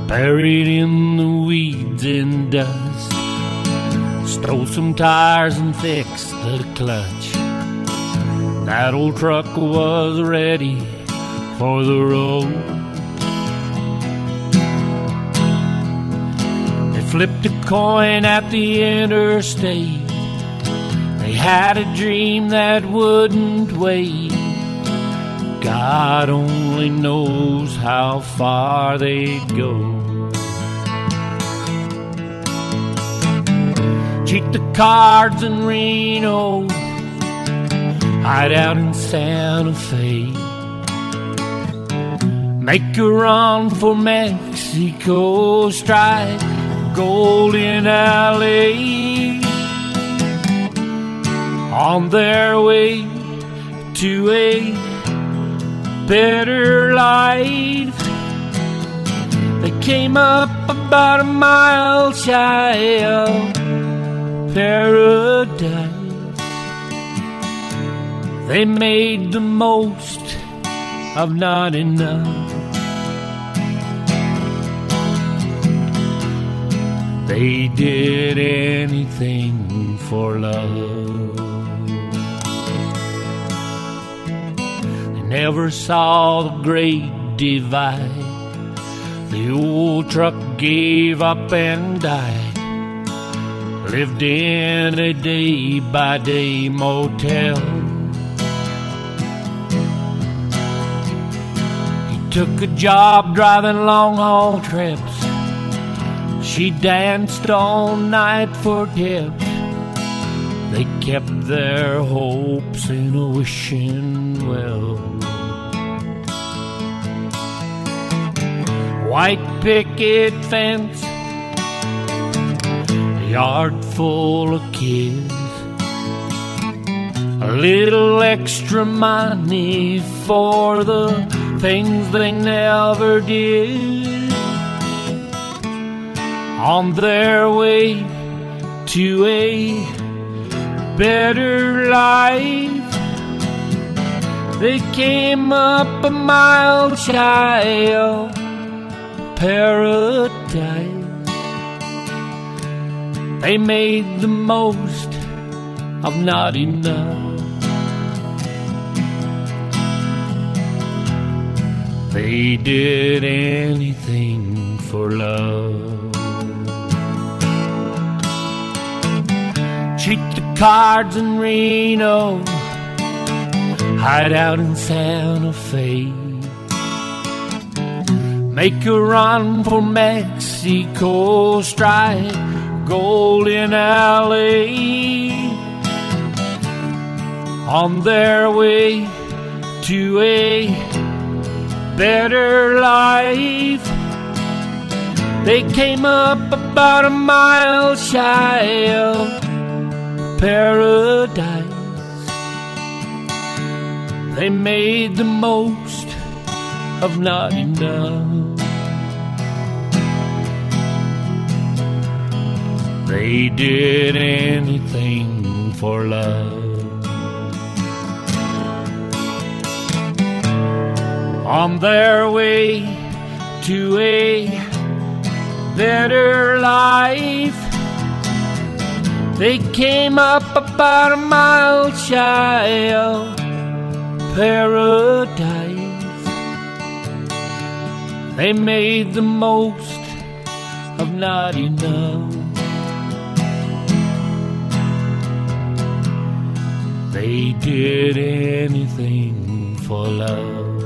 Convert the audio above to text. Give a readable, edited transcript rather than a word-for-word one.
buried in the weeds and dust. Stole some tires and fixed the clutch. That old truck was ready for the road. They flipped a coin at the interstate. They had a dream that wouldn't wait. God only knows how far they'd go. Cheat the cards in Reno, hide out in Santa Fe, make a run for Mexico, strike gold in LA. On their way to a better life, they came up about a mile shy of paradise. They made the most of not enough. They did anything for love. They never saw the great divide. The old truck gave up and died. Lived in a day-by-day motel. He took a job driving long-haul trips. She danced all night for tips. They kept their hopes in a wishing well. White picket fence, a yard full of kids, a little extra money for the things they never did. On their way to a better life, they came up a mile shy of paradise. They made the most of not enough. They did anything for love. Cheat the cards in Reno, hide out in Santa Fe, make a run for Mexico, strike gold in LA. On their way to a better life, they came up about a mile shy of paradise. They made the most of not enough. They did anything for love. On their way to a better life, they came up about a mile shy of paradise. They made the most of not enough. They did anything for love.